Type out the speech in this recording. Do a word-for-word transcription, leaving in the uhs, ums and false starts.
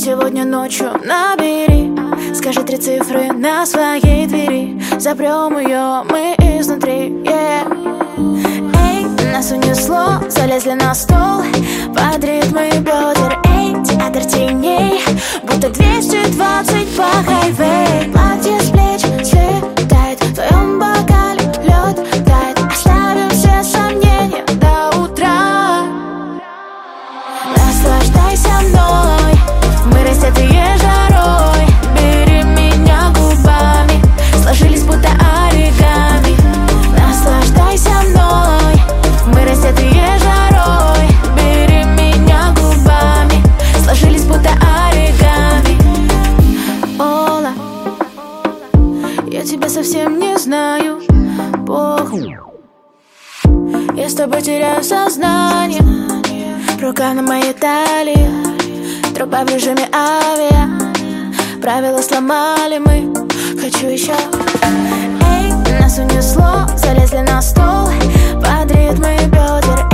сегодня ночью набери. Скажи три цифры на своей двери. Запрем ее мы изнутри, yeah. Эй, нас унесло, залезли на стол под ритмы бедер. Эй, театр теней, будто двести двадцать по хайвей. Платье с плеч слетает, в твоем бокале лед тает. Оставим все сомнения до утра. Наслаждайся мной, мы раздетые жарой. Бери меня губами, сложились будто оригами. Наслаждайся мной, мы раздетые жарой. Бери меня губами, сложились будто оригами. Ола, я тебя совсем не знаю, похуй. Я с тобой теряю сознание. Рука на моей талии, труба в режиме авиа. Правила сломали мы, хочу еще. Эй, нас унесло, залезли на стол под ритмы бедер.